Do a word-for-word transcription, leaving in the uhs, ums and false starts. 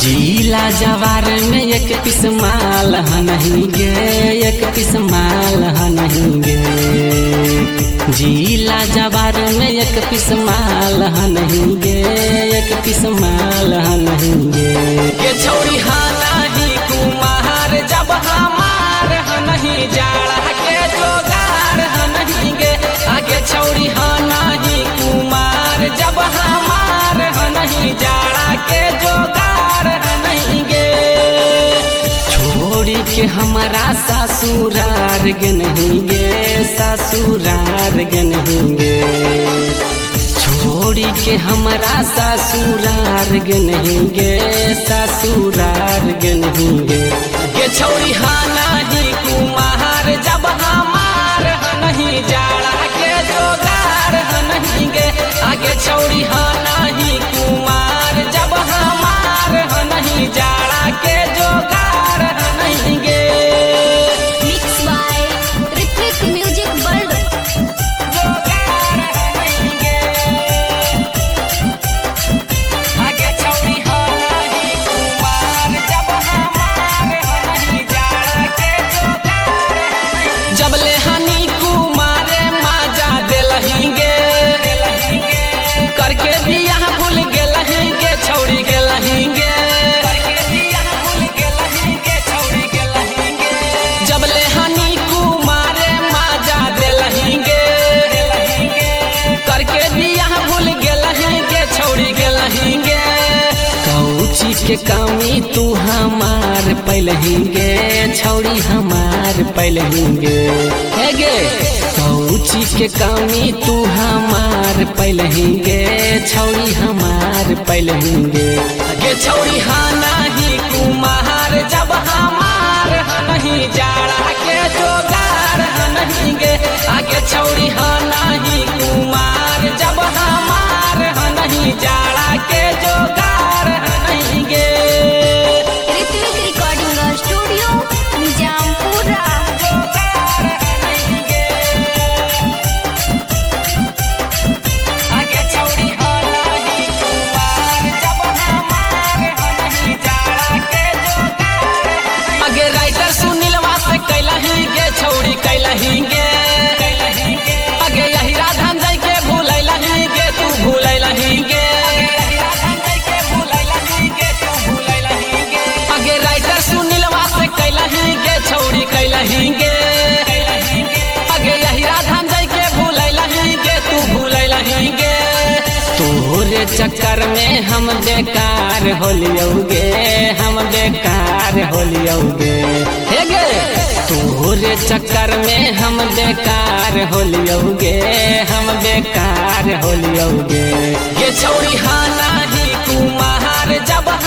जिला जवार में एक पिस माल नहीं गे, एक पिस माल नहीं गे। जिला जवार में एक पिस माल नहीं गे, एक पिस माल नहीं गे। ये छौरी हाना ही कुमार जब हमार नहीं जाड़ा के जोगार नहीं गे। आगे छौरी हाना ही कुमार जब हमार नहीं जाड़ा के जोगार नहीं गे। छोड़ी के हमारा ससुरार गे नहीं गे, ससुरार गे नहीं गे। छोड़ी के हमारा ससुरार गे नहीं गे, ससुरार गे नहीं गे। ये छौरी हाना ही कुमार जब हमार नहीं जाड़ा के जोगार नहीं गे। आगे छौरी हाना ही कुमार जब हमार नहीं जाड़ा के जोगार नहीं गे। Mixed by Rithik Music World. जोगार नहीं गे। आगे छौरी हाना ही कुमार जब हमार नहीं जाड़ा के जोगार नहीं। जब ले हनी कुमार माजा दिलहिंगे करके बियाह भूल गेलहिंगे छौरी गेलहिंगे करके बियाह भूल गेलहिंगे छौरी गेलहिंगे। जब ले हनी कुमार माजा दिलहिंगे करके बियाह भूल गेलहिंगे छौरी गेलहिंगे। कौची के कमी तू हमार पहलहिंगे, छौड़ी हमार पहलहिंगे। हे गे कौची के कमी तू हमार पहलहिंगे, छौड़ी हमार पहलहिंगे। ये छौरी हाना ही कुमार जब हमार नहीं जाड़ा के जोगार नहीं गे। आगे छौरी हाना ही कुमार जब हमार नहीं जाड़ा के जोगार नहीं गे। Rithik Recording Studio, Nijampura. जोगार नहीं गे। आगे छौरी हाना ही कुमार जब हमार नहीं जाड़ा के जोगार नहीं। आगे राइटर सुनीलवा से कैलहिंगे छौरी कैलहिंगे। आगे यही राधन जाय के भूलैलहिंगे तू भूलैलहिंगे। आगे राइटर सुनीलवा से कैलहिंगे छौरी कैलहिंगे। आगे यही राधन जाय के भूलैलहिंगे तू भूलैलहिंगे। तोरे चक्कर में हम बेकार होलियोगे, हम बेकार होलियोगे। हे गे तोरे चक्कर में हम बेकार होलियोगे, हम बेकार होलियोगे। ये छौरी हाना ही कुमार जब